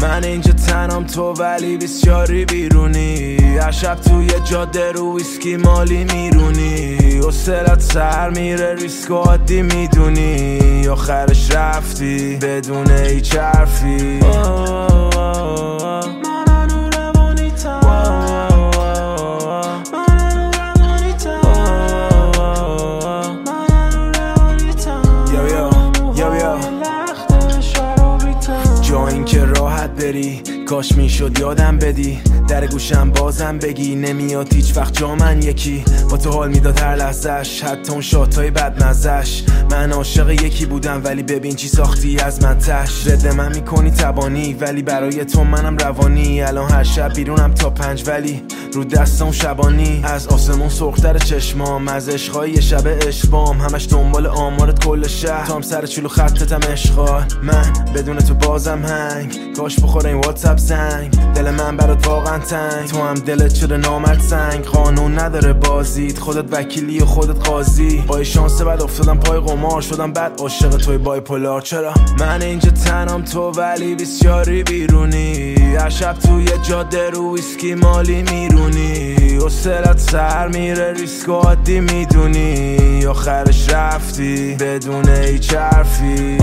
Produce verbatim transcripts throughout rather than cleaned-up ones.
من اینجا تنم تو ولی بسیاری بیرونی، هر شب توی جاده رو ویسکی مالی میرونی، حوصله‌ات سر میره ریسک و عادی میدونی، آخرش رفتی بدون هیچ حرفی. جا این که راحت بری کاش میشد یادم بدی، در گوشم بازم بگی نمیاد هیچ وقت جا من یکی، با تو حال میداد هر لحظش، حتی اون شاتای بدمزش. من عاشق یکی بودم ولی ببین چی ساختی از من تش، رد من میکنی تبانی ولی برای تو منم روانی، الان هر شب بیرونم تا پنج ولی رو دستم شبانی، از آسمون سرختر چشمام، از عشقای یه شب اشبام، همش دنبال آمارت کل شهر، تو هم سر چلو خطتم اشغال، من بدون تو بازم هنگ، کاش بخوره این واتساپ زنگ، دل من برات واقعا تنگ، تو هم دلت شده نامرد سنگ، قانون نداره بازید، خودت وکیلی و خودت قاضی، با شانس بعد افتادم پای قمار، شدم بعد عاشق توی بایپولار. چرا من اینجا تنم تو ولی بسیاری بیرونی، هر شب توی جاده رو ویسکی مالی میرونی، حوصله‌ات سر میره ریسک و عادی میدونی، آخرش رفتی بدون هیچ حرفی.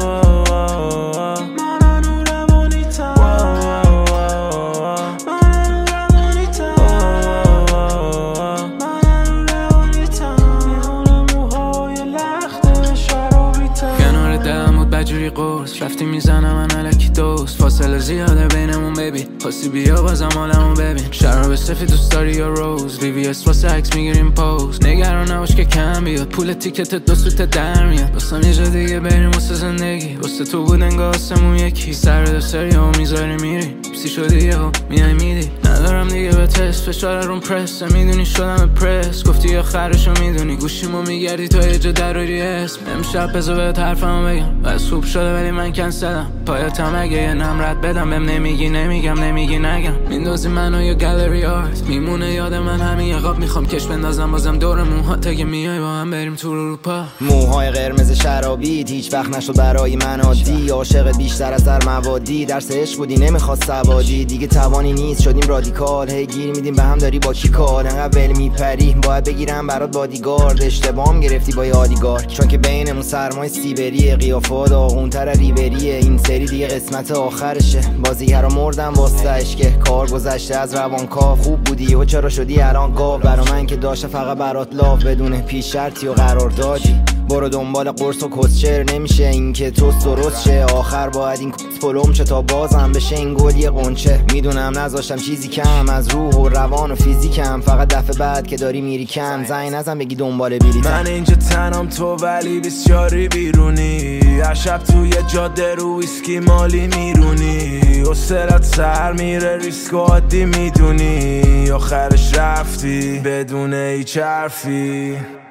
جوری قرص رفتی میزنم من علکی دوست، فاصله زیاده بینمون ببین، خواستی بیا بازم حالمو ببین، شراب سفید دوست داری یا روز، وی وی اس واسه عکس میگیریم پوز، نگران نباش که کم بیاد، پول تیکت دو سوت در میاد، واسم یه جا دیگه بریم واسه زندگی، واسه تو بود انگار آسمون یکی، سر دستاری و میذاری میری سی شدی یه ها میای میدی، ندارم دیگه به تست، فشار روم پرس میدونی شدم پرس، گفتی آخرشو میدونی، گوشیمو میگردی تو یه جا دراری اسم، امشب بذار بهت حرفمو بگم، خوب شده ولی من کنسلم، پایتم اگه یه نم رد بدم بهم نمیگی نمیگم نمیگی نگم، میندازی منو یا گالری آرت، میمونه یاد من همین یه قاب، میخوام کش بندازم بازم دورمون ها، تگه میای با هم بریم تو اروپا. موهای قرمز شرابی هیچ وقت نشد برای من عادی، عاشق بیشتر از هر موادی، درس عشق بودی نمیخواست سوادی، دیگه توانی نیست شدیم رادیکال، هی گیر میدیم به هم داری با کی کار، انقدر ول میپری باید بگیرم برات بادیگارد، اشتباهم گرفتی با یادیگار، چون که بینمون سرمای سیبری، قیافات داغونتر ریبریه، این سری دیگه قسمت آخرشه، بازیگرا مردن واسهش که کار گذشته از روانکاو، خوب بودی و چرا شدی الان گاو، برا من که داشته فقط برات لاف، بدون پیش شرطی و قرار دادی، برو دنبال قرص و کسچر، نمیشه این که تو درست شه، آخر باید این کس پلوم چه تا بازم بشه این گل یه قنچه، میدونم نذاشتم چیزی کم از روح و روان و فیزیکم، فقط دفعه بعد که داری میری کم زنگ نزن بگی دنبال بلیتم. من اینجا تنم تو ولی بسیاری بیرونی، هر شب توی جاده رو ویسکی مالی میرونی، حوصله‌ات سر میره ریسک و عادی میدونی، آخرش رفتی بدون هیچ حرفی.